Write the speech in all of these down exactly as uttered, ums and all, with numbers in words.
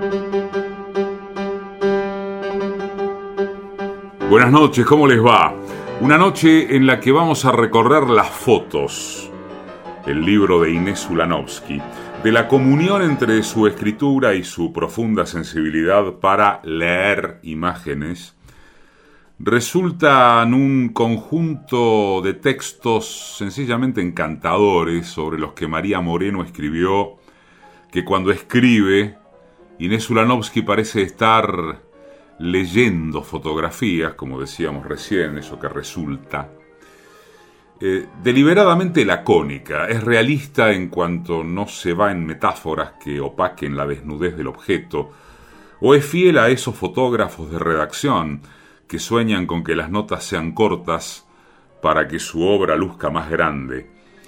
Buenas noches, ¿cómo les va? Una noche en la que vamos a recorrer Las fotos, el libro de Inés Ulanovsky, de la comunión entre su escritura y su profunda sensibilidad para leer imágenes. Resultan un conjunto de textos sencillamente encantadores sobre los que María Moreno escribió, que cuando escribe, Inés Ulanovsky parece estar leyendo fotografías, como decíamos recién, eso que resulta. Eh, deliberadamente lacónica, es realista en cuanto no se va en metáforas que opaquen la desnudez del objeto, o es fiel a esos fotógrafos de redacción que sueñan con que las notas sean cortas para que su obra luzca más grande.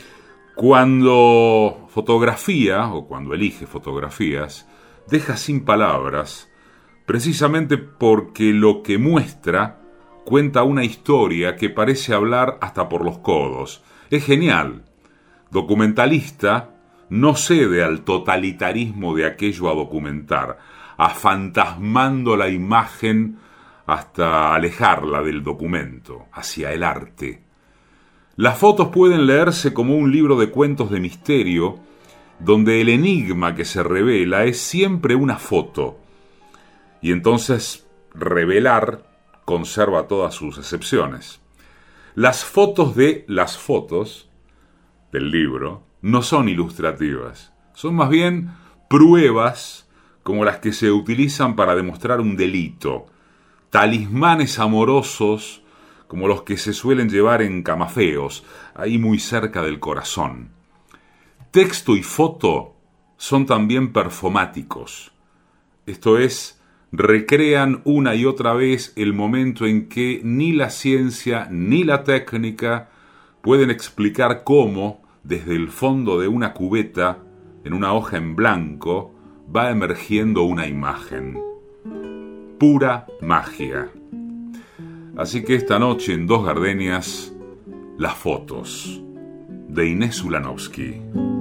Cuando fotografía, o cuando elige fotografías, deja sin palabras, precisamente porque lo que muestra cuenta una historia que parece hablar hasta por los codos. Es genial. Documentalista no cede al totalitarismo de aquello a documentar, afantasmando la imagen hasta alejarla del documento, hacia el arte. Las fotos pueden leerse como un libro de cuentos de misterio, donde el enigma que se revela es siempre una foto, y entonces revelar conserva todas sus excepciones. Las fotos de las fotos del libro no son ilustrativas, son más bien pruebas como las que se utilizan para demostrar un delito, talismanes amorosos como los que se suelen llevar en camafeos, ahí muy cerca del corazón. Texto y foto son también performáticos, esto es, recrean una y otra vez el momento en que ni la ciencia ni la técnica pueden explicar cómo, desde el fondo de una cubeta, en una hoja en blanco, va emergiendo una imagen. Pura magia. Así que esta noche en Dos Gardenias, Las fotos, de Inés Ulanovsky.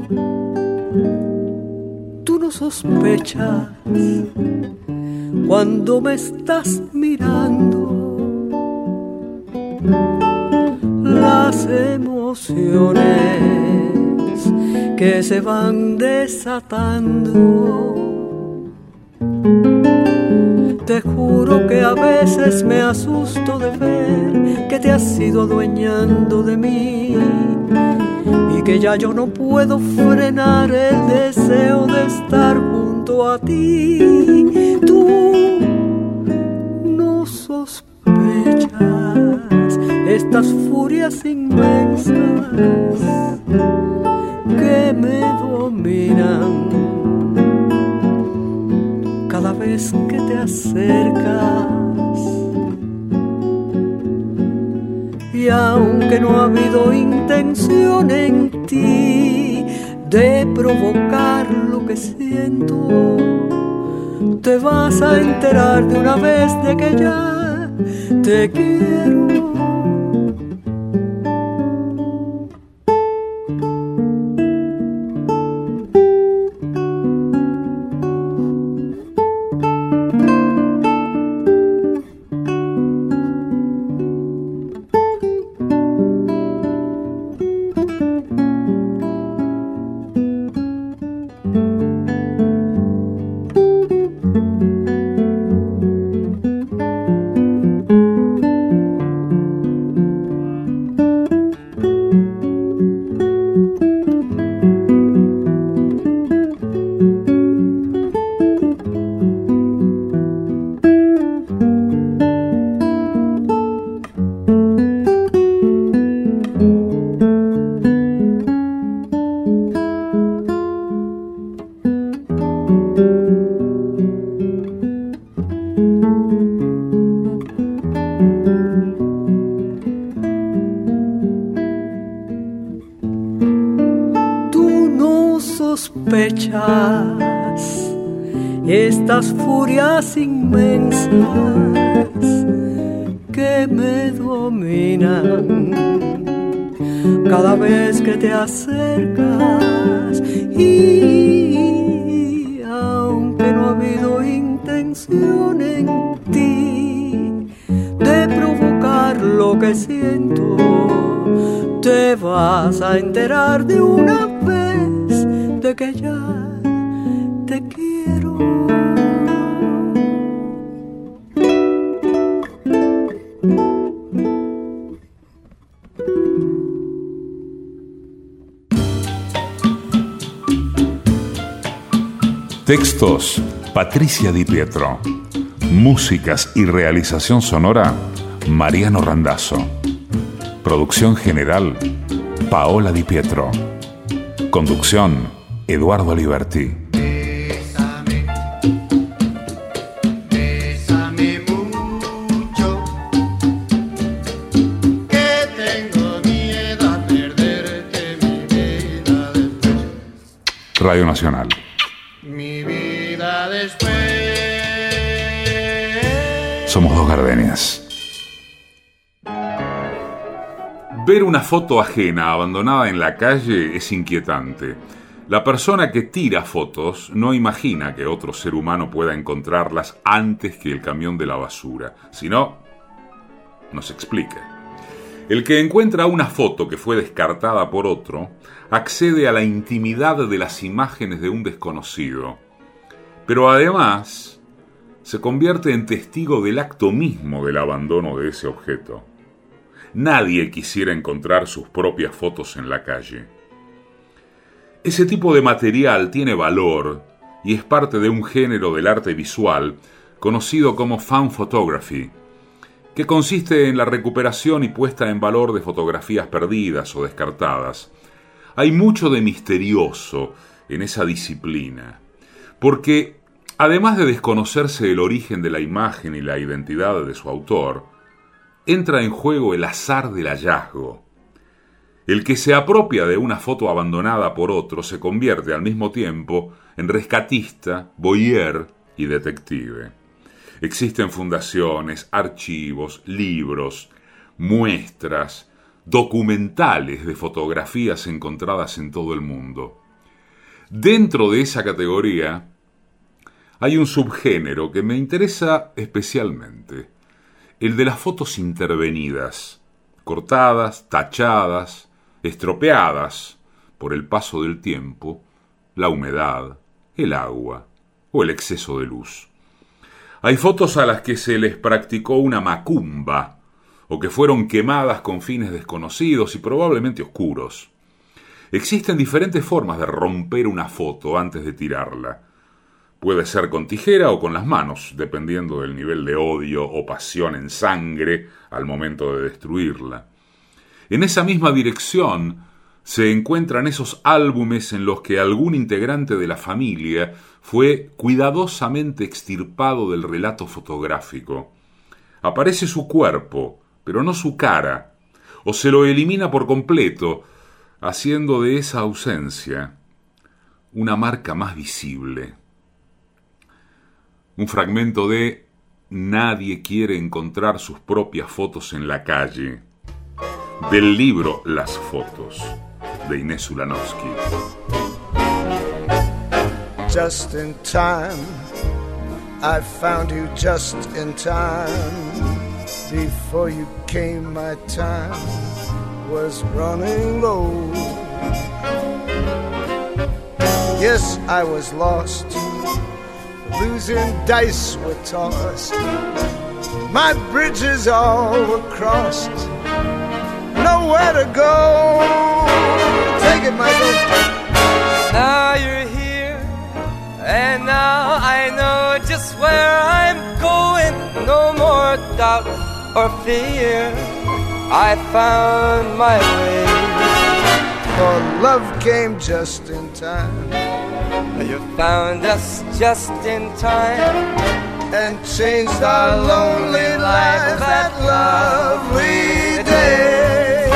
Tú no sospechas cuando me estás mirando las emociones que se van desatando. Te juro que a veces me asusto de ver que te has ido adueñando de mí y que ya yo no puedo frenar el deseo de estar junto a ti. Tú no sospechas estas furias inmensas que me dominan cada vez que te acercas. Y aunque no ha habido intención en ti de provocar lo que siento, te vas a enterar de una vez de que ya te quiero. sospechas estas furias inmensas que me dominan cada vez que te acercas, y aunque no ha habido intención en ti de provocar lo que siento. Te vas a enterar de una vez de que ya te quiero. Textos, Patricia Di Pietro. Músicas y realización sonora, Mariano Randazzo. Producción general, Paola Di Pietro. Conducción, Eduardo Aliberti. Bésame, bésame mucho, que tengo miedo a perderte mi vida después. Radio Nacional. Mi vida después. Somos dos gardenias. Ver una foto ajena abandonada en la calle es inquietante. La persona que tira fotos no imagina que otro ser humano pueda encontrarlas antes que el camión de la basura. Si no, nos explica. El que encuentra una foto que fue descartada por otro accede a la intimidad de las imágenes de un desconocido. Pero además se convierte en testigo del acto mismo del abandono de ese objeto. Nadie quisiera encontrar sus propias fotos en la calle. Ese tipo de material tiene valor y es parte de un género del arte visual conocido como found photography, que consiste en la recuperación y puesta en valor de fotografías perdidas o descartadas. Hay mucho de misterioso en esa disciplina, porque además de desconocerse el origen de la imagen y la identidad de su autor, entra en juego el azar del hallazgo. El que se apropia de una foto abandonada por otro se convierte al mismo tiempo en rescatista, voyeur y detective. Existen fundaciones, archivos, libros, muestras, documentales de fotografías encontradas en todo el mundo. Dentro de esa categoría hay un subgénero que me interesa especialmente, el de las fotos intervenidas, cortadas, tachadas, estropeadas por el paso del tiempo, la humedad, el agua o el exceso de luz. Hay fotos a las que se les practicó una macumba o que fueron quemadas con fines desconocidos y probablemente oscuros. Existen diferentes formas de romper una foto antes de tirarla. Puede ser con tijera o con las manos, dependiendo del nivel de odio o pasión en sangre al momento de destruirla. En esa misma dirección se encuentran esos álbumes en los que algún integrante de la familia fue cuidadosamente extirpado del relato fotográfico. Aparece su cuerpo, pero no su cara, o se lo elimina por completo, haciendo de esa ausencia una marca más visible. Un fragmento de Nadie quiere encontrar sus propias fotos en la calle, del libro Las fotos, de Inés Ulanovsky. Just in time, I found you just in time. Before you came, my time was running low. Yes, I was lost. Losing dice were tossed. My bridges all were crossed. Nowhere to go. Take it, Michael. Now you're here, and now I know just where I'm going. No more doubt or fear. I found my way. For love came just in time. You found us just in time and changed our lonely lives that lovely day.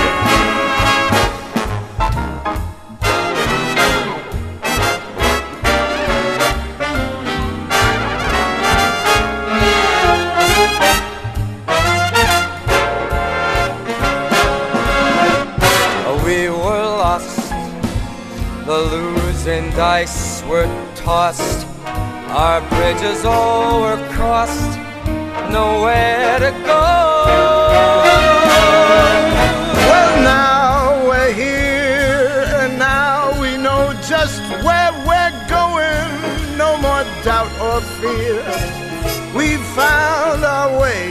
We were lost, the losing dice were tossed. Our bridges all were crossed, nowhere to go. Well, now we're here, and now we know just where we're going. No more doubt or fear. We found our way.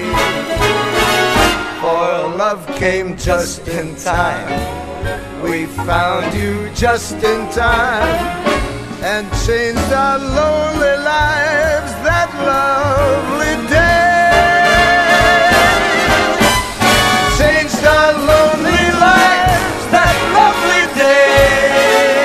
For love came just in time. We found you just in time. And changed our lonely lives that lovely day. Changed our lonely lives that lovely day.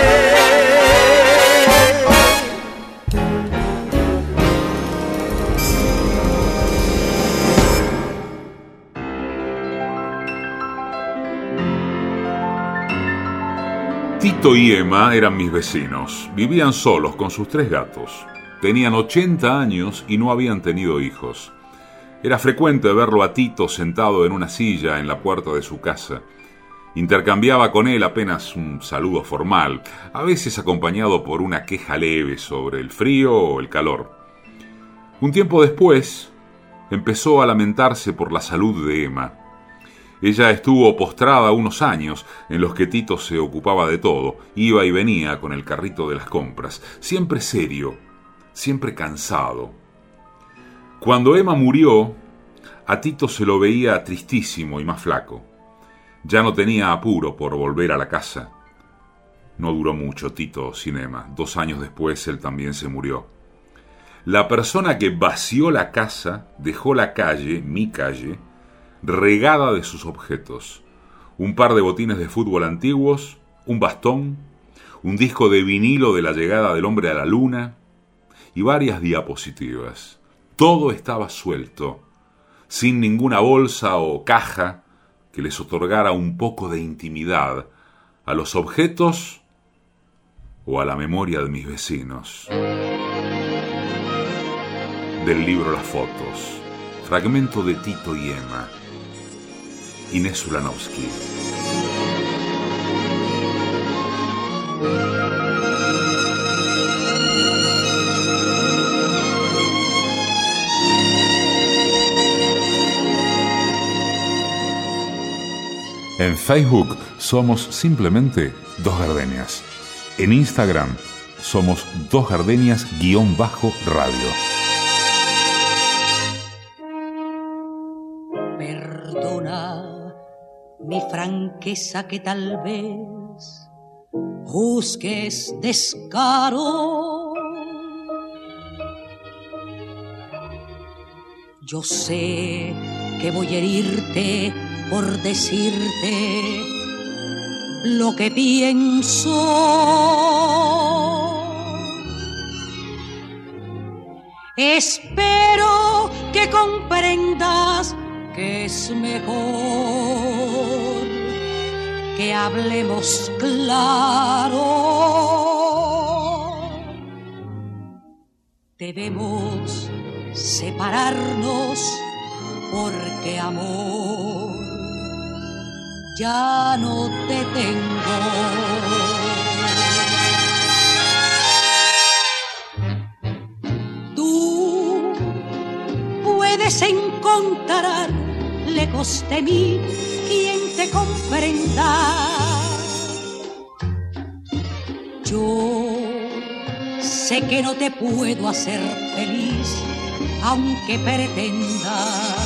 Tito y Emma eran mis vecinos. Vivían solos con sus tres gatos. Tenían ochenta años y no habían tenido hijos. Era frecuente verlo a Tito sentado en una silla en la puerta de su casa. Intercambiaba con él apenas un saludo formal, a veces acompañado por una queja leve sobre el frío o el calor. Un tiempo después, empezó a lamentarse por la salud de Emma. Ella estuvo postrada unos años en los que Tito se ocupaba de todo, iba y venía con el carrito de las compras, siempre serio, siempre cansado. Cuando Emma murió, a Tito se lo veía tristísimo y más flaco. Ya no tenía apuro por volver a la casa. No duró mucho Tito sin Emma. Dos años después él también se murió. La persona que vació la casa dejó la calle, mi calle, regada de sus objetos. Un par de botines de fútbol antiguos, un bastón, un disco de vinilo de la llegada del hombre a la luna y varias diapositivas. Todo estaba suelto, sin ninguna bolsa o caja que les otorgara un poco de intimidad a los objetos o a la memoria de mis vecinos. Del libro Las fotos, fragmento de Tito y Emma. Inés Ulanovsky. En Facebook somos simplemente Dos Gardenias. En Instagram somos Dos Gardenias guión bajo radio. Mi franqueza que tal vez juzgues descaro. Yo sé que voy a herirte por decirte lo que pienso. Espero que comprendas que es mejor que hablemos claro. Debemos separarnos porque amor ya no te tengo. Tú puedes encontrar lejos de mí quien te comprenda. Yo sé que no te puedo hacer feliz, aunque pretenda.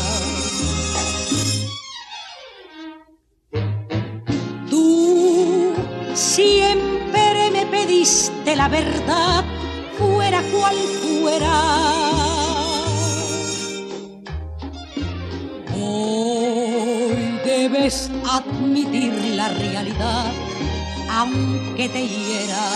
Tú siempre me pediste la verdad, fuera cual fuera. Debes admitir la realidad, aunque te hiera.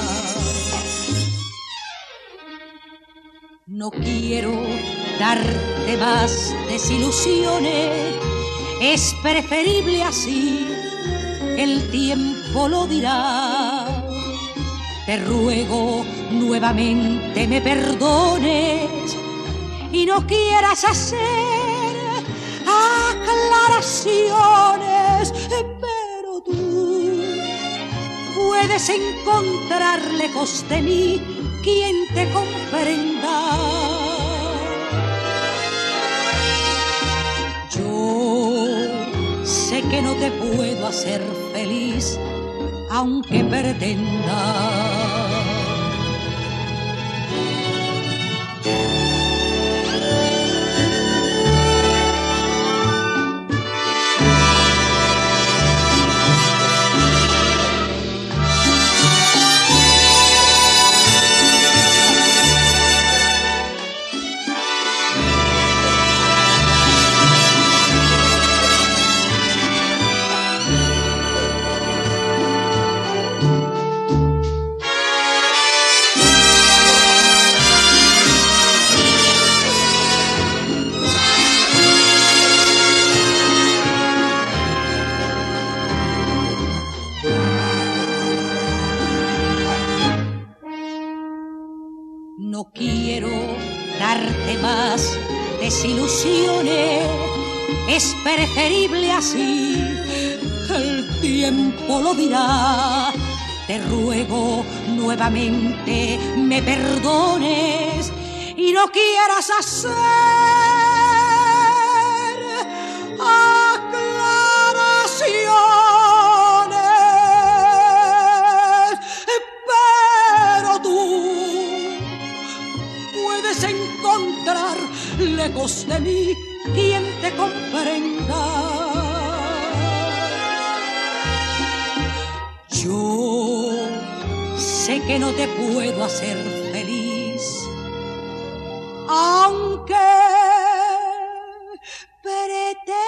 No quiero darte más desilusiones, es preferible así, el tiempo lo dirá. Te ruego nuevamente me perdones y no quieras hacer aclaraciones, pero tú puedes encontrar lejos de mí quien te comprenda. que no te puedo hacer feliz, aunque pretenda. No quiero darte más desilusiones, es preferible así, el tiempo lo dirá. Te ruego nuevamente me perdones y no quieras hacer aclaraciones, pero tú puedes encontrar lejos de mí quien te comprenda. Yo sé que no te puedo hacer feliz, aunque pretenda.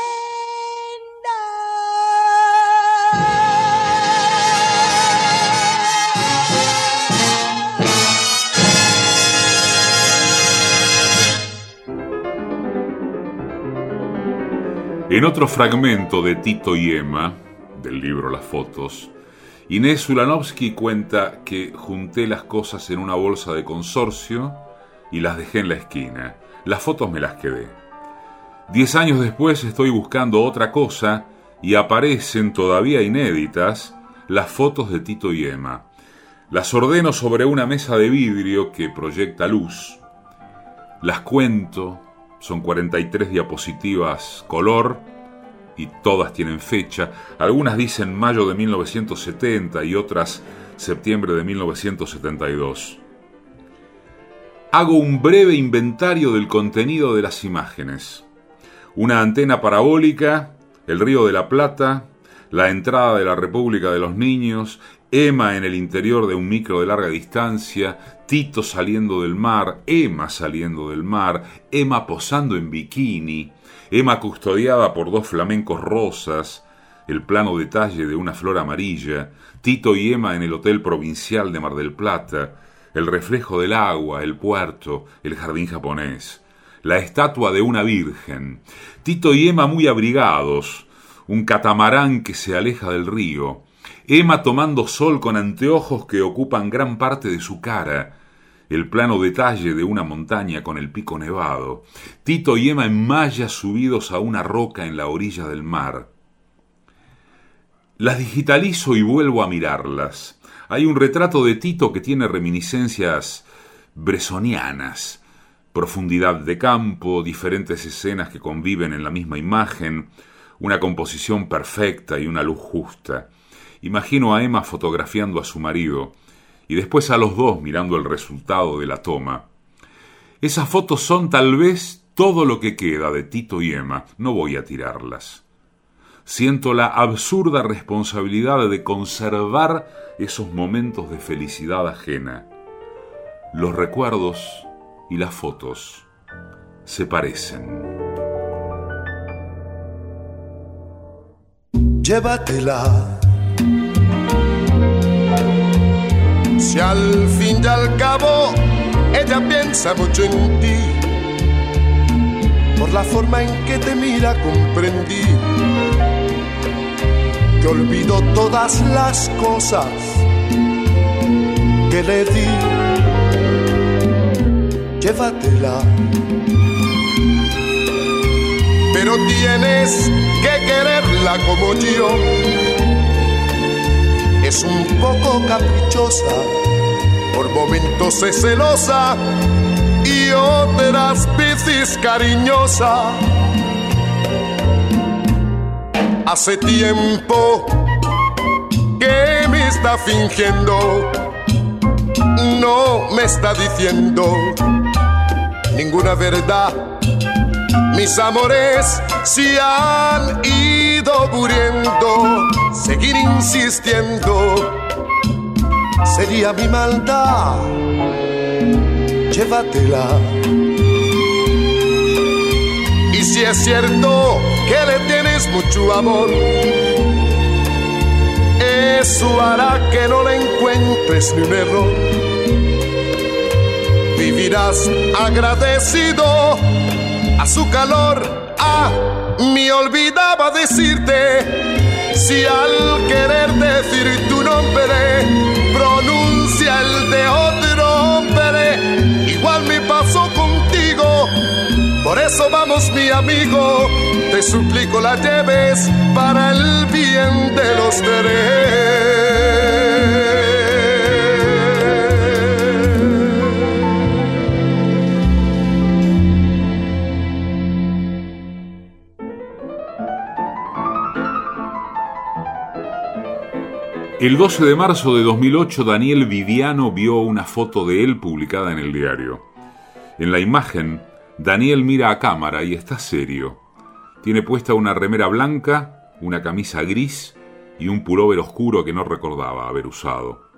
En otro fragmento de Tito y Emma, del libro Las Fotos, Inés Ulanovsky cuenta que junté las cosas en una bolsa de consorcio y las dejé en la esquina. Las fotos me las quedé. Diez años después estoy buscando otra cosa y aparecen, todavía inéditas, las fotos de Tito y Emma. Las ordeno sobre una mesa de vidrio que proyecta luz. Las cuento, son cuarenta y tres diapositivas color y todas tienen fecha. Algunas dicen mayo de mil novecientos setenta y otras septiembre de mil novecientos setenta y dos. Hago un breve inventario del contenido de las imágenes. Una antena parabólica, el Río de la Plata, la entrada de la República de los Niños, Emma en el interior de un micro de larga distancia, Tito saliendo del mar, Emma saliendo del mar, Emma posando en bikini, Emma custodiada por dos flamencos rosas, el plano detalle de una flor amarilla, Tito y Emma en el Hotel Provincial de Mar del Plata, el reflejo del agua, el puerto, el jardín japonés, la estatua de una virgen, Tito y Emma muy abrigados, un catamarán que se aleja del río, Emma tomando sol con anteojos que ocupan gran parte de su cara, el plano detalle de una montaña con el pico nevado, Tito y Emma en malla subidos a una roca en la orilla del mar. Las digitalizo y vuelvo a mirarlas. Hay un retrato de Tito que tiene reminiscencias bresonianas, profundidad de campo, diferentes escenas que conviven en la misma imagen, una composición perfecta y una luz justa. Imagino a Emma fotografiando a su marido y después a los dos mirando el resultado de la toma. Esas fotos son tal vez todo lo que queda de Tito y Emma. No voy a tirarlas. Siento la absurda responsabilidad de conservar esos momentos de felicidad ajena. Los recuerdos y las fotos se parecen. Llévatela. Si al fin y al cabo ella piensa mucho en ti, por la forma en que te mira comprendí que olvidó todas las cosas que le di. Llévatela, pero tienes que quererla como yo. Es un poco caprichosa, por momentos es celosa y otras veces cariñosa. Hace tiempo que me está fingiendo, no me está diciendo ninguna verdad. Mis amores se han ido muriendo. Seguir insistiendo sería mi maldad. Llévatela. Y si es cierto que le tienes mucho amor, eso hará que no le encuentres ni un error. Vivirás agradecido a su calor. Ah, me olvidaba decirte, si al querer decir tu nombre pronuncia el de otro hombre, igual me pasó contigo. Por eso vamos, mi amigo, te suplico la lleves para el bien de los tres. El doce de marzo de dos mil ocho, Daniel Viviano vio una foto de él publicada en el diario. En la imagen, Daniel mira a cámara y está serio. Tiene puesta una remera blanca, una camisa gris y un pullover oscuro que no recordaba haber usado.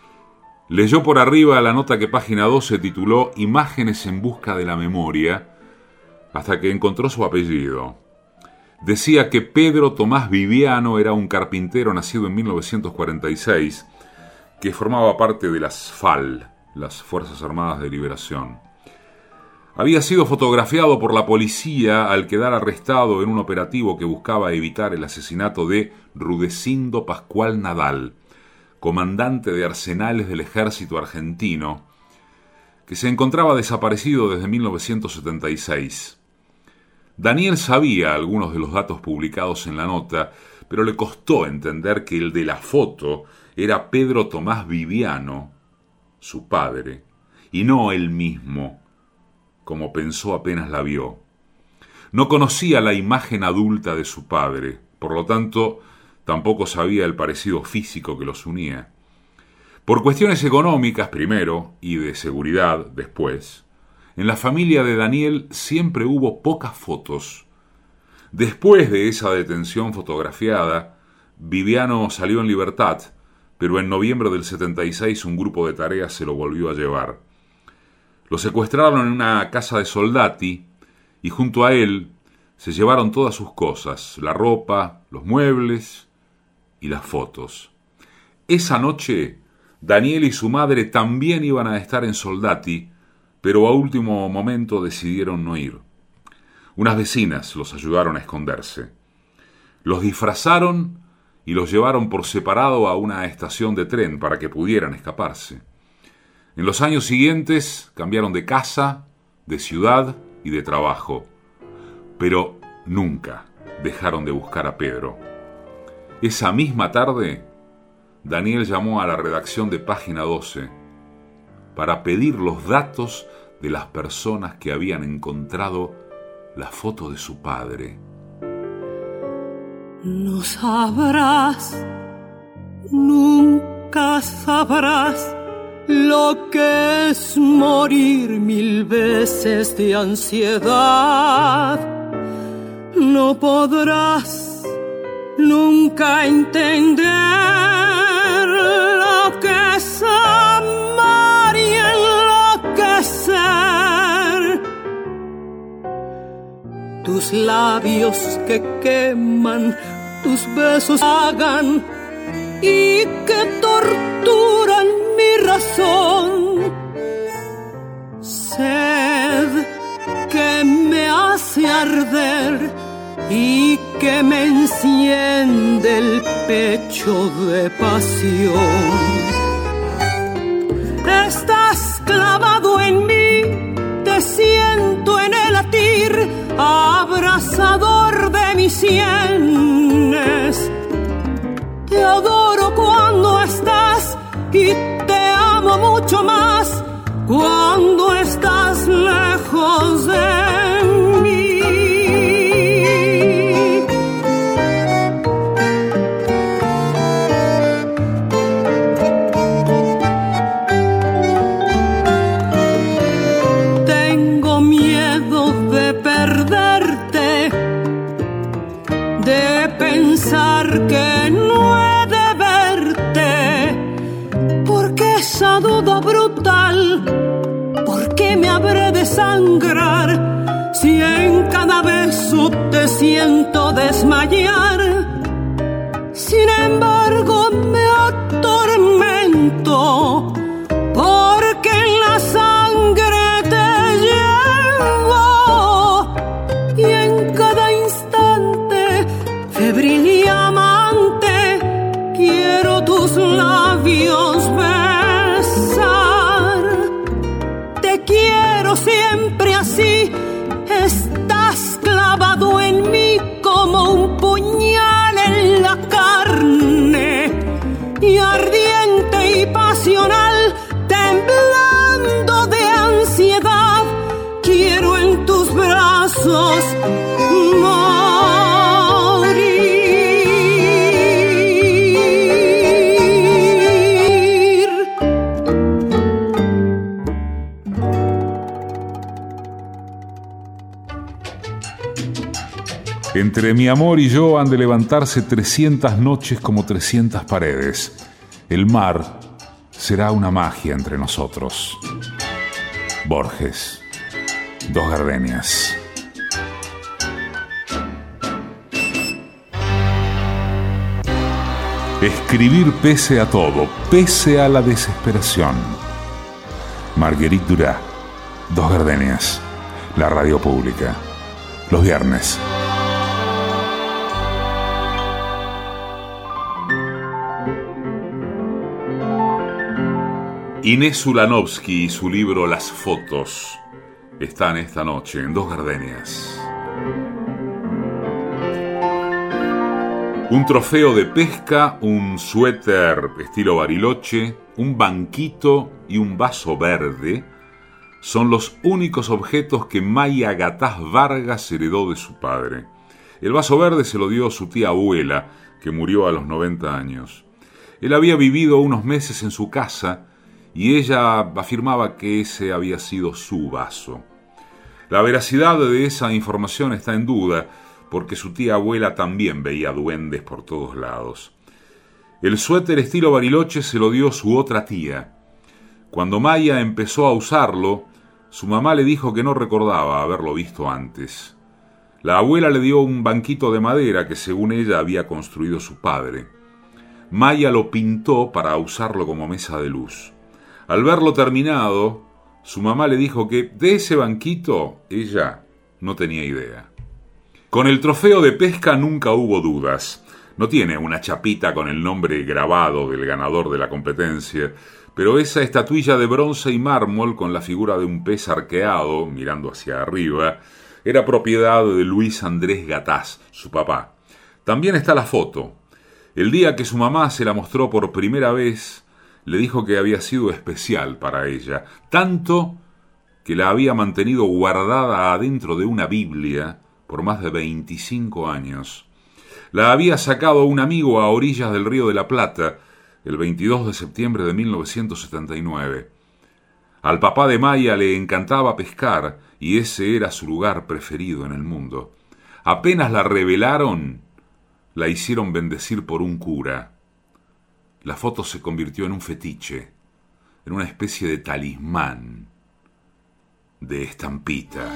Leyó por arriba la nota que Página doce tituló Imágenes en busca de la memoria, hasta que encontró su apellido. Decía que Pedro Tomás Viviano era un carpintero nacido en mil novecientos cuarenta y seis, que formaba parte de las F A L, las Fuerzas Armadas de Liberación. Había sido fotografiado por la policía al quedar arrestado en un operativo que buscaba evitar el asesinato de Rudecindo Pascual Nadal, comandante de arsenales del ejército argentino, que se encontraba desaparecido desde mil novecientos setenta y seis. Daniel sabía algunos de los datos publicados en la nota, pero le costó entender que el de la foto era Pedro Tomás Viviano, su padre, y no él mismo, como pensó apenas la vio. No conocía la imagen adulta de su padre, por lo tanto, tampoco sabía el parecido físico que los unía. Por cuestiones económicas primero y de seguridad después, en la familia de Daniel siempre hubo pocas fotos. Después de esa detención fotografiada, Viviano salió en libertad, pero en noviembre del setenta y seis un grupo de tareas se lo volvió a llevar. Lo secuestraron en una casa de soldati y junto a él se llevaron todas sus cosas, la ropa, los muebles y las fotos. Esa noche, Daniel y su madre también iban a estar en Soldati, pero a último momento decidieron no ir. Unas vecinas los ayudaron a esconderse. Los disfrazaron y los llevaron por separado a una estación de tren para que pudieran escaparse. En los años siguientes cambiaron de casa, de ciudad y de trabajo, pero nunca dejaron de buscar a Pedro. Esa misma tarde, Daniel llamó a la redacción de Página doce para pedir los datos de las personas que habían encontrado la foto de su padre. No sabrás, nunca sabrás lo que es morir mil veces de ansiedad. No podrás nunca entender lo que es amar y enloquecer. Tus labios que queman, tus besos hagan y que torturan mi razón. Sed que me hace arder y que me enciende el pecho de pasión. Estás clavado en mí, te siento en el latir abrasador de mis sienes. Te adoro cuando estás y te amo mucho más cuando estás lejos de mí. desangrar, si en cada beso te siento desmayar. Sin embargo me atormento, porque en la sangre te llevo, y en cada instante, febril y amante, quiero tus labios besar. Te quiero siempre así, estás clavado en mí como un puñal en la carne, y ardiente y pasional, temblando de ansiedad, quiero en tus brazos morir. Entre mi amor y yo han de levantarse trescientas noches como trescientas paredes. El mar será una magia entre nosotros. Borges, Dos Gardenias. Escribir pese a todo, pese a la desesperación. Marguerite Duras, Dos Gardenias, la radio pública, los viernes. Inés Ulanovsky y su libro Las Fotos están esta noche en Dos Gardenias. Un trofeo de pesca, un suéter estilo Bariloche, un banquito y un vaso verde son los únicos objetos que Maya Gataz Vargas heredó de su padre. El vaso verde se lo dio su tía abuela, que murió a los noventa años. Él había vivido unos meses en su casa y ella afirmaba que ese había sido su vaso. La veracidad de esa información está en duda, porque su tía abuela también veía duendes por todos lados. El suéter estilo Bariloche se lo dio su otra tía. Cuando Maya empezó a usarlo, su mamá le dijo que no recordaba haberlo visto antes. La abuela le dio un banquito de madera que según ella había construido su padre. Maya lo pintó para usarlo como mesa de luz. Al verlo terminado, su mamá le dijo que de ese banquito ella no tenía idea. Con el trofeo de pesca nunca hubo dudas. No tiene una chapita con el nombre grabado del ganador de la competencia, pero esa estatuilla de bronce y mármol con la figura de un pez arqueado, mirando hacia arriba, era propiedad de Luis Andrés Gataz, su papá. También está la foto. El día que su mamá se la mostró por primera vez, le dijo que había sido especial para ella, tanto que la había mantenido guardada adentro de una Biblia por más de veinticinco años. La había sacado un amigo a orillas del Río de la Plata el veintidós de septiembre de mil novecientos setenta y nueve. Al papá de Maya le encantaba pescar y ese era su lugar preferido en el mundo. Apenas la revelaron, la hicieron bendecir por un cura. La foto se convirtió en un fetiche, en una especie de talismán, de estampita.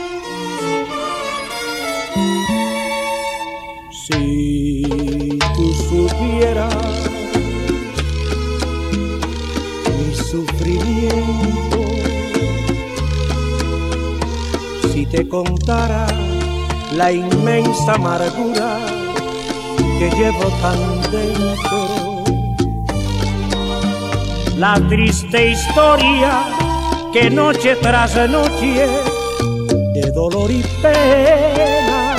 Si tú supieras mi sufrimiento, si te contara la inmensa amargura que llevo tan dentro, la triste historia que noche tras noche de dolor y pena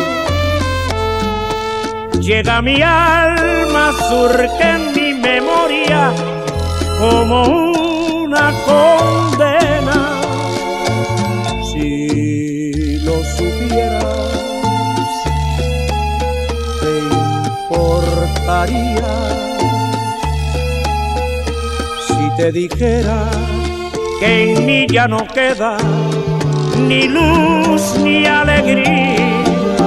llega a mi alma, surge en mi memoria como una condena. Si lo supieras, te importaría si te dijera que en mí ya no queda ni luz ni alegría,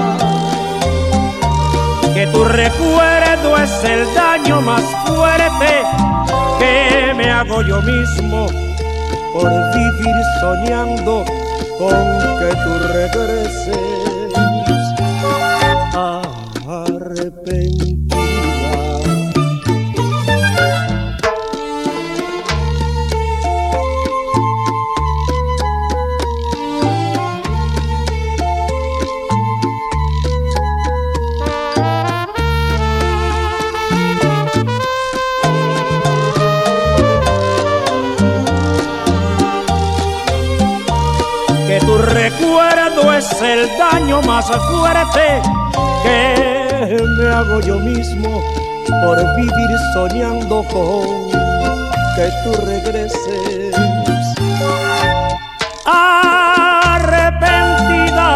que tu recuerdo es el daño más fuerte que me hago yo mismo por vivir soñando con que tú regreses. Arrepentida. Que tu recuerdo es el daño más fuerte que me hago yo mismo por vivir soñando con que tú regreses. Arrepentida.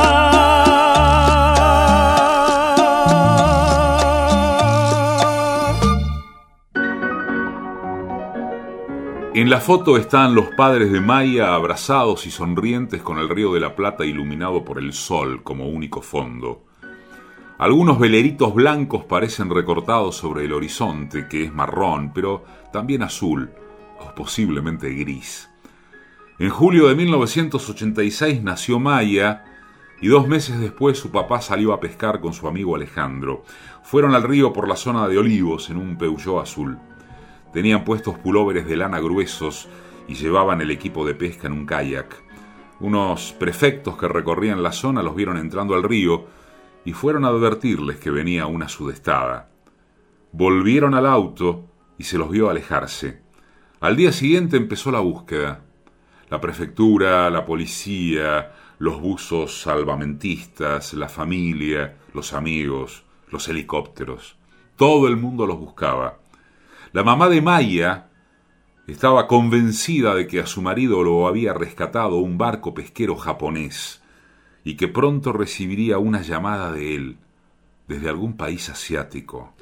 En la foto están los padres de Maya abrazados y sonrientes con el Río de la Plata iluminado por el sol como único fondo. Algunos veleritos blancos parecen recortados sobre el horizonte, que es marrón, pero también azul, o posiblemente gris. En julio de mil novecientos ochenta y seis nació Maya, y dos meses después su papá salió a pescar con su amigo Alejandro. Fueron al río por la zona de Olivos en un Peugeot azul. Tenían puestos pulóveres de lana gruesos y llevaban el equipo de pesca en un kayak. Unos prefectos que recorrían la zona los vieron entrando al río y fueron a advertirles que venía una sudestada. Volvieron al auto y se los vio alejarse. Al día siguiente empezó la búsqueda. La prefectura, la policía, los buzos salvamentistas, la familia, los amigos, los helicópteros. Todo el mundo los buscaba. La mamá de Maya estaba convencida de que a su marido lo había rescatado un barco pesquero japonés y que pronto recibiría una llamada de él desde algún país asiático.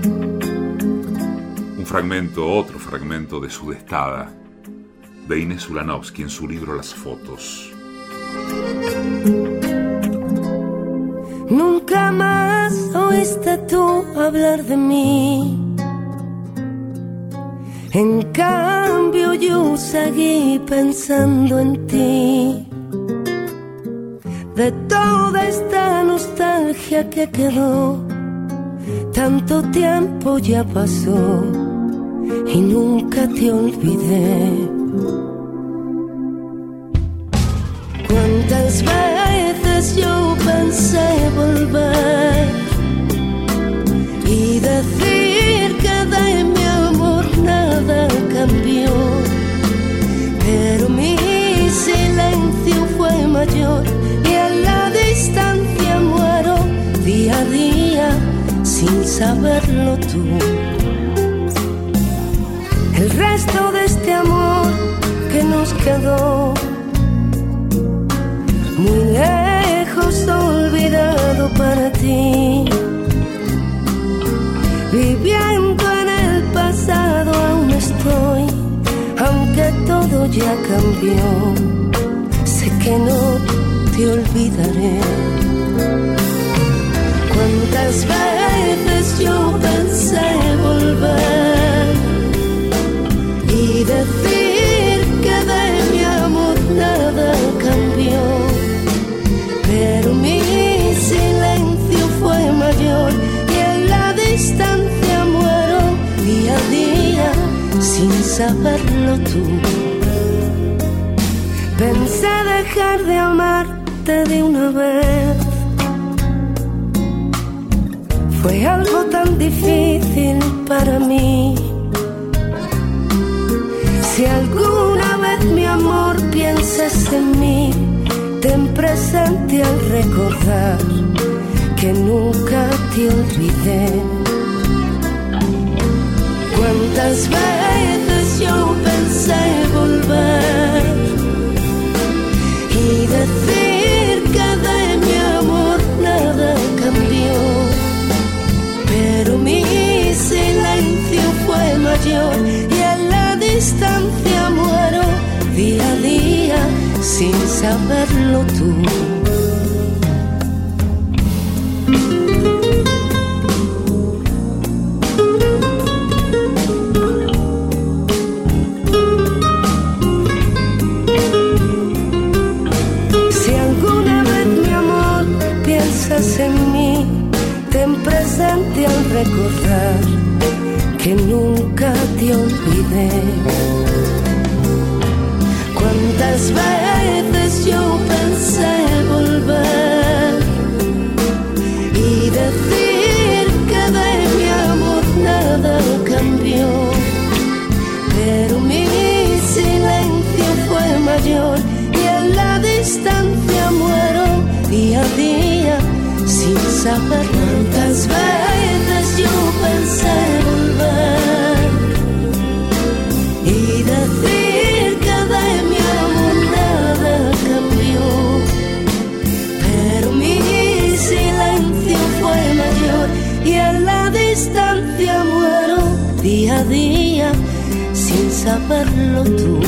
Un fragmento, otro fragmento de Sudestada, de Inés Ulanovsky en su libro Las Fotos. Nunca más oíste tú hablar de mí. En cambio yo seguí pensando en ti. De toda esta nostalgia que quedó, tanto tiempo ya pasó y nunca te olvidé. Cuántas veces yo pensé volver y decir que de mi amor nada cambió, pero mi silencio fue mayor y en la distancia muero día a día sin saberlo tú. El resto de este amor que nos quedó muy lejos, olvidado para ti, viviendo en el pasado aún estoy, aunque todo ya cambió, sé que no te olvidaré. Cuántas veces yo pensé volver y decir que de mi amor nada cambió, pero mi silencio fue mayor y en la distancia muero día a día sin saberlo tú. Pensé dejar de amarte de una vez, fue algo tan difícil para mí. Si alguna vez mi amor piensas en mí, ten presente al recordar que nunca te olvidé. Cuántas veces yo pensé volver y decir que de mi amor nada cambió, pero mi silencio fue mayor y en la distancia muero día a día sin saberlo tú. piensas en mí, ten presente al recordar que nunca te olvidé. Cuántas veces yo pensé volver y decir que de mi amor nada cambió, pero mi silencio fue mayor y en la distancia muero día a día sin saber. Cuántas veces yo pensé volver y decir que de mi amor nada cambió, pero mi silencio fue mayor y en la distancia muero día a día sin saberlo tú.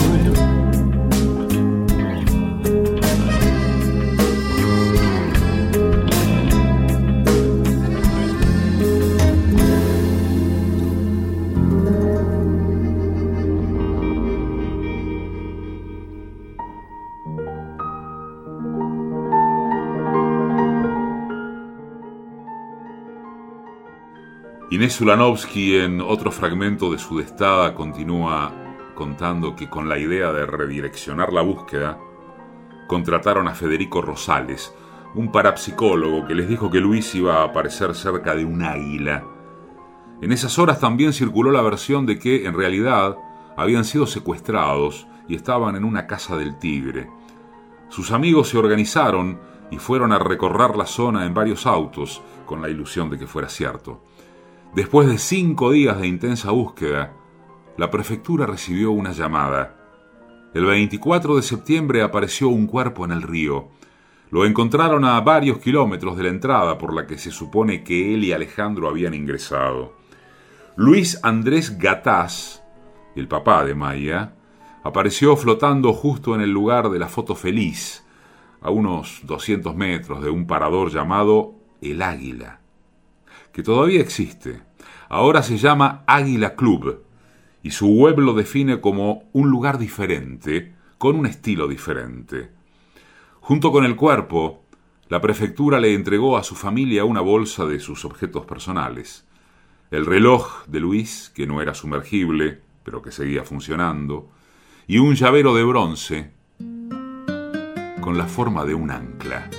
Inés Ulanovsky, en otro fragmento de su Destada, continúa contando que con la idea de redireccionar la búsqueda, contrataron a Federico Rosales, un parapsicólogo que les dijo que Luis iba a aparecer cerca de un águila. En esas horas también circuló la versión de que, en realidad, habían sido secuestrados y estaban en una casa del Tigre. Sus amigos se organizaron y fueron a recorrer la zona en varios autos, con la ilusión de que fuera cierto. Después de cinco días de intensa búsqueda, la prefectura recibió una llamada. El veinticuatro de septiembre apareció un cuerpo en el río. Lo encontraron a varios kilómetros de la entrada por la que se supone que él y Alejandro habían ingresado. Luis Andrés Gataz, el papá de Maya, apareció flotando justo en el lugar de la foto feliz, a unos doscientos metros de un parador llamado El Águila, que todavía existe. Ahora se llama Águila Club, y su web lo define como un lugar diferente, con un estilo diferente. Junto con el cuerpo, la prefectura le entregó a su familia una bolsa de sus objetos personales. El reloj de Luis, que no era sumergible, pero que seguía funcionando, y un llavero de bronce con la forma de un ancla.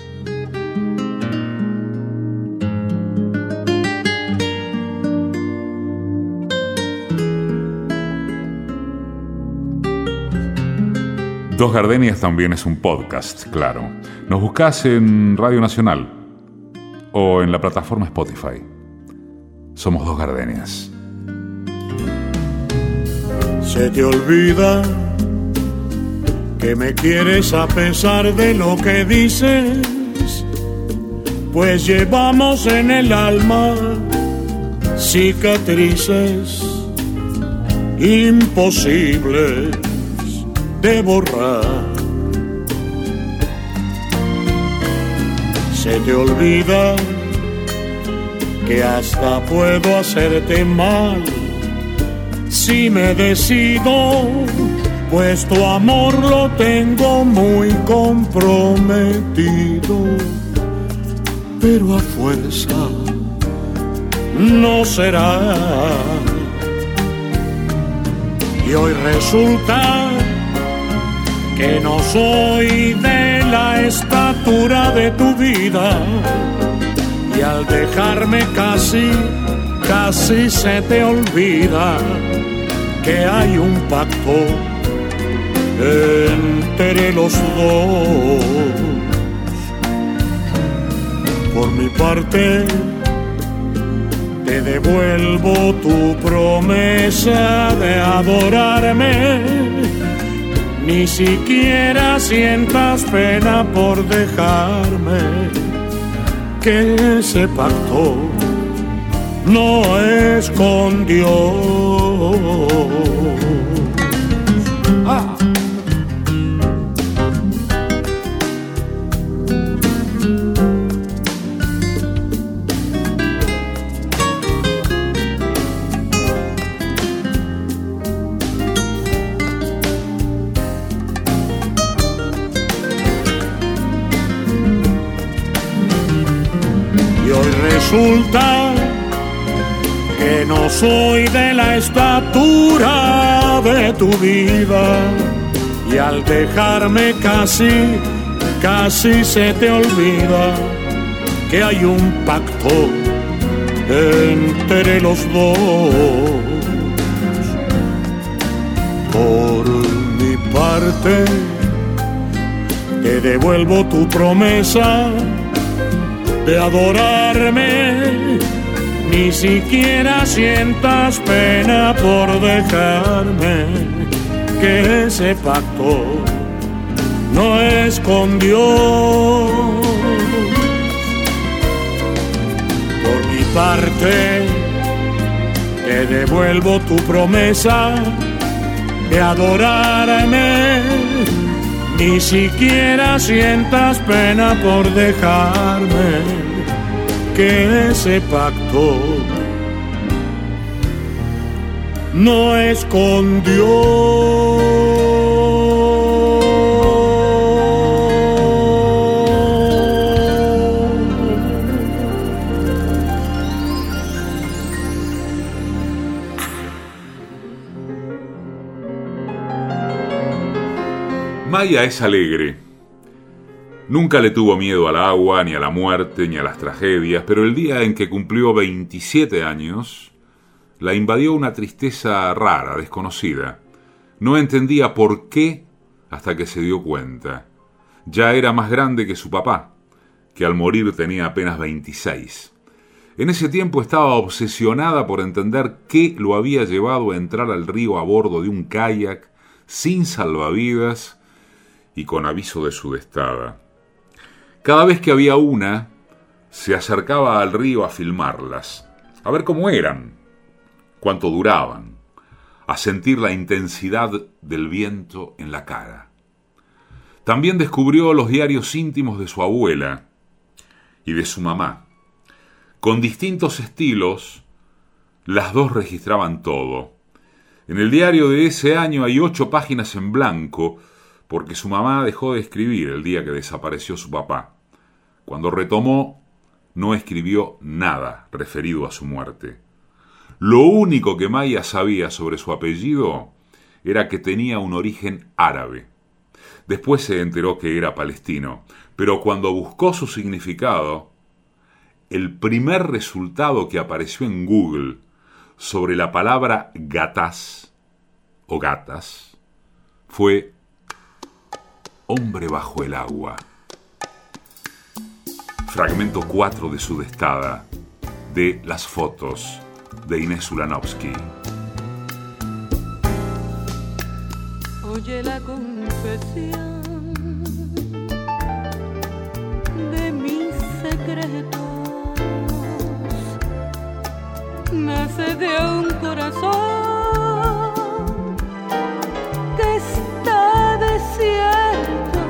Dos Gardenias también es un podcast, claro. Nos buscás en Radio Nacional o en la plataforma Spotify. Somos Dos Gardenias. Se te olvida que me quieres a pesar de lo que dices, pues llevamos en el alma cicatrices imposibles de borrar. Se te olvida que hasta puedo hacerte mal si me decido, pues tu amor lo tengo muy comprometido, pero a fuerza no será. Y hoy resulta que no soy de la estatura de tu vida, y al dejarme casi, casi se te olvida que hay un pacto entre los dos. Por mi parte, te devuelvo tu promesa de adorarme. Ni siquiera sientas pena por dejarme, que ese pacto no es con Dios. Ah. resulta que no soy de la estatura de tu vida, y al dejarme casi, casi se te olvida que hay un pacto entre los dos. Por mi parte, te devuelvo tu promesa de adorarme. Ni siquiera sientas pena por dejarme, que ese pacto no es con Dios. Por mi parte, te devuelvo tu promesa de adorarme. Ni siquiera sientas pena por dejarme, que ese pacto no es con Dios. Maya es alegre. Nunca le tuvo miedo al agua, ni a la muerte, ni a las tragedias, pero el día en que cumplió veintisiete años, la invadió una tristeza rara, desconocida. No entendía por qué hasta que se dio cuenta. Ya era más grande que su papá, que al morir tenía apenas veintiséis. En ese tiempo estaba obsesionada por entender qué lo había llevado a entrar al río a bordo de un kayak, sin salvavidas y con aviso de sudestada. Cada vez que había una, se acercaba al río a filmarlas, a ver cómo eran, cuánto duraban, a sentir la intensidad del viento en la cara. También descubrió los diarios íntimos de su abuela y de su mamá. Con distintos estilos, las dos registraban todo. En el diario de ese año hay ocho páginas en blanco, porque su mamá dejó de escribir el día que desapareció su papá. Cuando retomó, no escribió nada referido a su muerte. Lo único que Maya sabía sobre su apellido era que tenía un origen árabe. Después se enteró que era palestino, pero cuando buscó su significado, el primer resultado que apareció en Google sobre la palabra gatás o gatas fue hombre bajo el agua. Fragmento cuatro de Sudestada, de Las fotos, de Inés Ulanovsky. Oye la confesión de mis secretos, nace de un corazón que está desierto.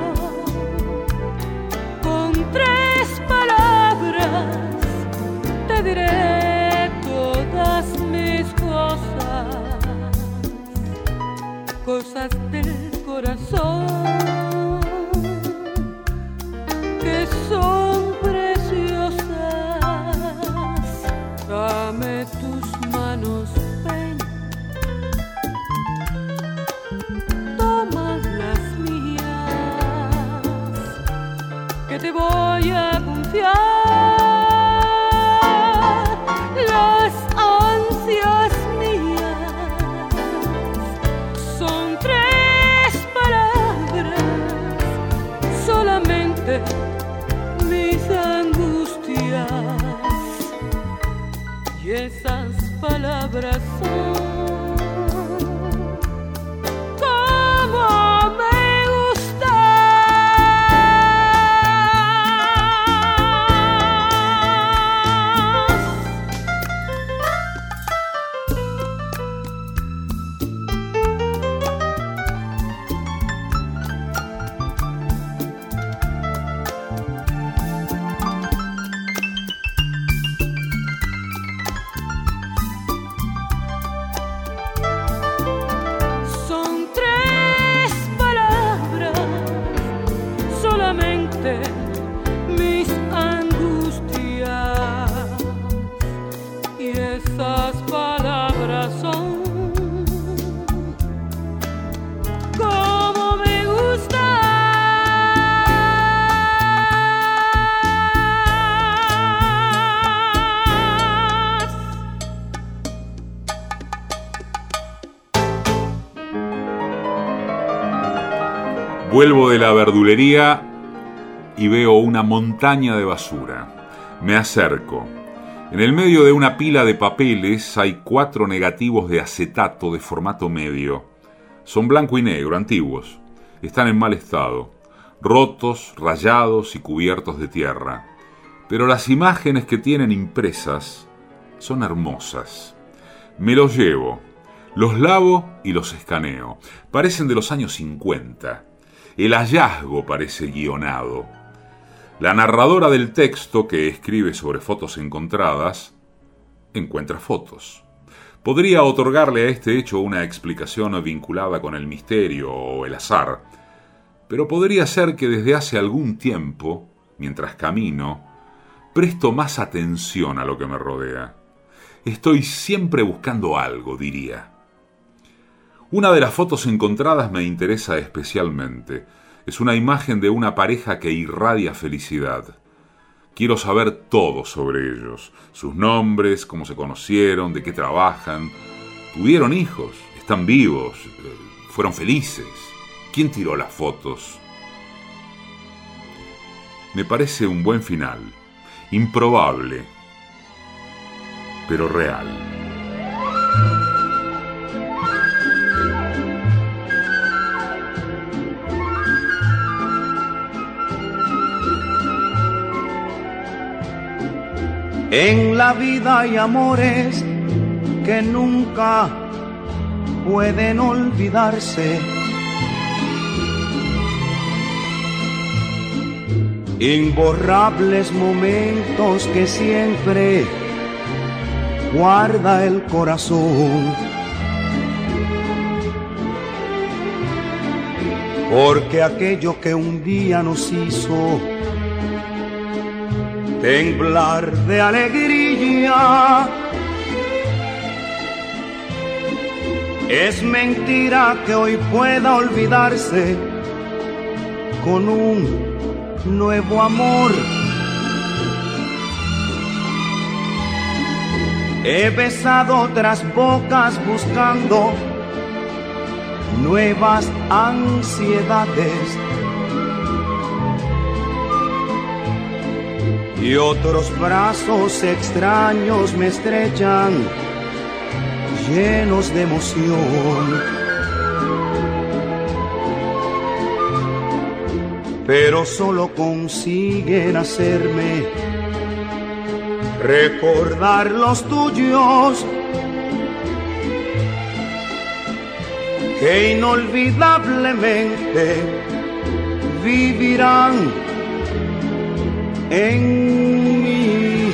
Con tres palabras te diré todas mis cosas, cosas del corazón que son preciosas. Dame tus manos, ven, toma las mías, que te voy a confiar las ansias mías. Son tres palabras, solamente mis angustias, y esas palabras son como me gusta. Mis angustias, esas palabras son como me gusta. Vuelvo de la verdulería y veo una montaña de basura. Me acerco. En el medio de una pila de papeles hay cuatro negativos de acetato de formato medio. Son blanco y negro, antiguos. Están en mal estado, rotos, rayados y cubiertos de tierra. Pero las imágenes que tienen impresas son hermosas. Me los llevo, los lavo y los escaneo. Parecen de los años cincuenta. El hallazgo parece guionado. La narradora del texto, que escribe sobre fotos encontradas, encuentra fotos. Podría otorgarle a este hecho una explicación vinculada con el misterio o el azar, pero podría ser que desde hace algún tiempo, mientras camino, presto más atención a lo que me rodea. Estoy siempre buscando algo, diría. Una de las fotos encontradas me interesa especialmente. Es una imagen de una pareja que irradia felicidad. Quiero saber todo sobre ellos, sus nombres, cómo se conocieron, de qué trabajan. ¿Tuvieron hijos? ¿Están vivos? ¿Fueron felices? ¿Quién tiró las fotos? Me parece un buen final, improbable, pero real. En la vida hay amores que nunca pueden olvidarse. Imborrables momentos que siempre guarda el corazón. Porque aquello que un día nos hizo temblar de alegría es mentira que hoy pueda olvidarse con un nuevo amor. He besado otras bocas buscando nuevas ansiedades y otros brazos extraños me estrechan, llenos de emoción. Pero solo consiguen hacerme recordar los tuyos, que inolvidablemente vivirán en mí.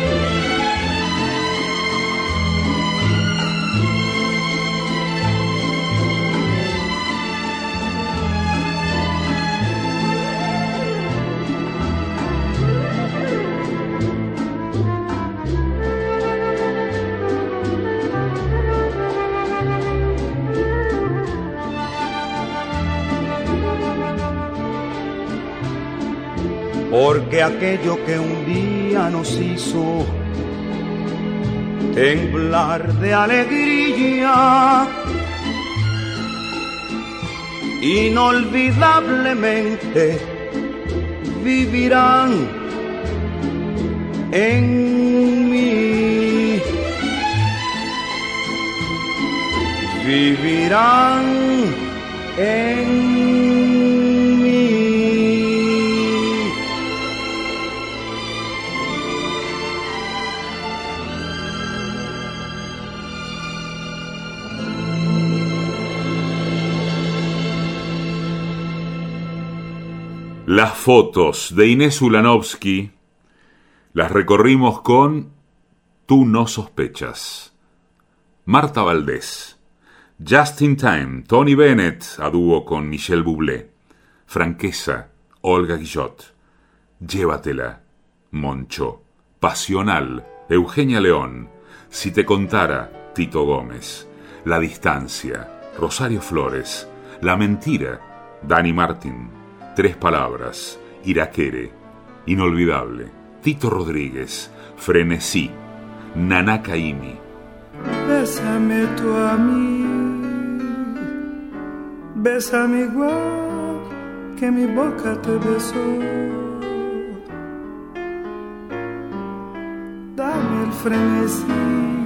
Porque aquello que un día nos hizo temblar de alegría, inolvidablemente vivirán en mí. Vivirán en mí. Las fotos de Inés Ulanovsky las recorrimos con Tú no sospechas, Marta Valdés, Just in Time, Tony Bennett a dúo con Michel Bublé, Franqueza, Olga Guillot, Llévatela, Moncho, Pasional, Eugenia León, Si te contara, Tito Gómez. La distancia, Rosario Flores. La mentira, Dani Martín. Tres palabras, Iraquere. Inolvidable, Tito Rodríguez. Frenesí, Naná Caymmi. Bésame tú a mí, bésame igual que mi boca te besó. Dame el frenesí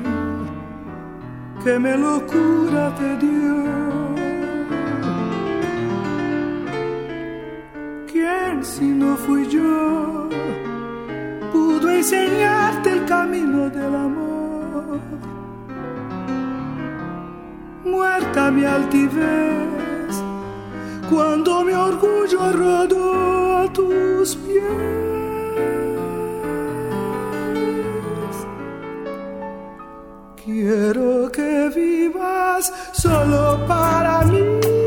que mi locura te dio. ¿Quién si no fui yo pudo enseñarte el camino del amor? Muerta mi altivez cuando mi orgullo rodó a tus pies. Quiero que vivas solo para mí,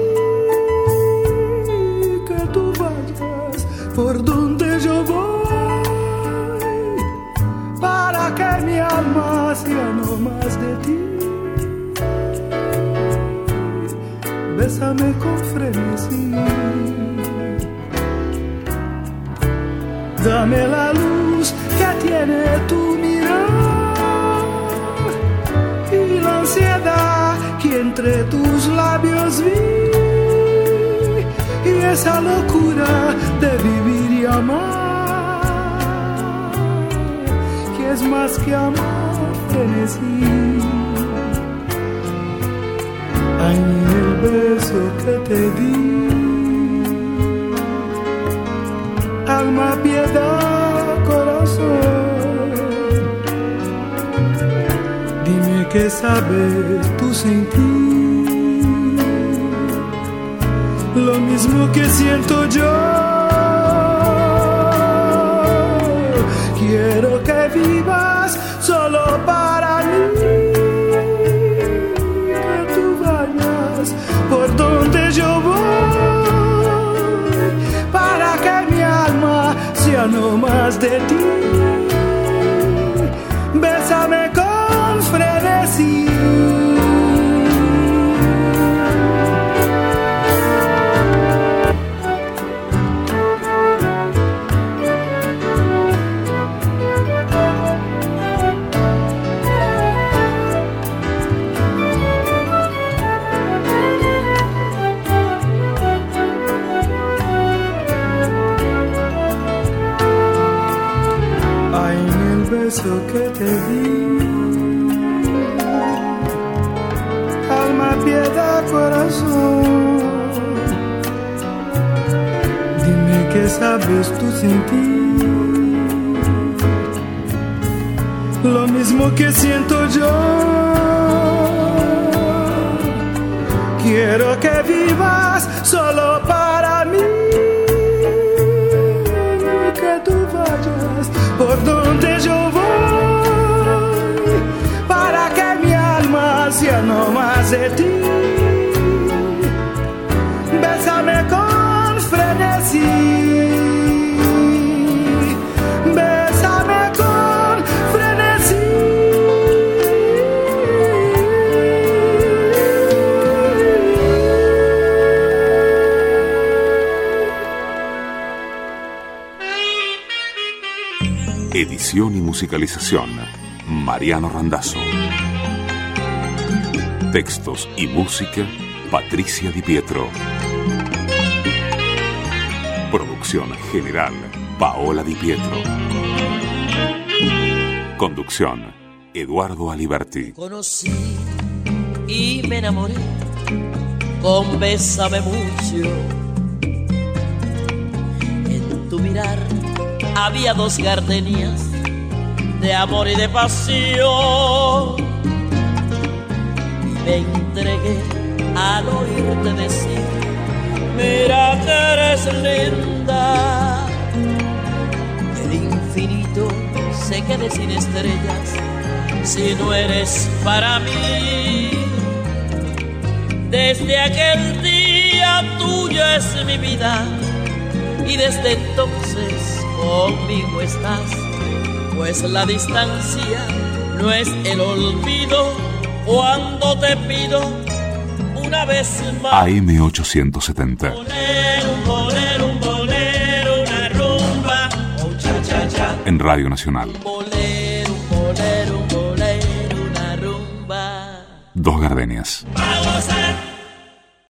que tú vayas por donde yo voy, para que mi alma sea no más de ti. Bésame con frenesí, dame la luz que tiene tu mirar y la ansiedad que entre tus labios vi, y esa locura de vivir y amar, que es más que amar, frenesí. Ay, el beso que te di, alma, piedad, corazón. Dime qué sabes tú sentir, lo mismo que siento yo. Quiero que vivas solo para mí, por donde yo voy, para que mi alma sea no más de ti. Bésame con frenesí. Beso que te di, alma, piedad, corazón. Dime qué sabes tú sentir, lo mismo que siento yo. Quiero que vivas solo para mí, que tú vayas por donde yo voy, para que mi alma sea no más de ti. Bésame con frenesí, bésame con frenesí. Edición y musicalización, Mariano Randazzo. Textos y música, Patricia Di Pietro. Producción general, Paola Di Pietro. Conducción, Eduardo Aliberti. Conocí y me enamoré con Bésame mucho. En tu mirar había dos gardenias de amor y de pasión, y me entregué al oírte decir: mira que eres linda. El infinito se quede sin estrellas si no eres para mí. Desde aquel día tuya es mi vida, y desde entonces conmigo estás, pues la distancia no es el olvido cuando te pido una vez más. A M ochocientos setenta. Bolero, un bolero, un bolero, una rumba, un cha cha cha. En Radio Nacional. Un bolero, un bolero, un bolero, una rumba. Dos Gardenias. Para gozar.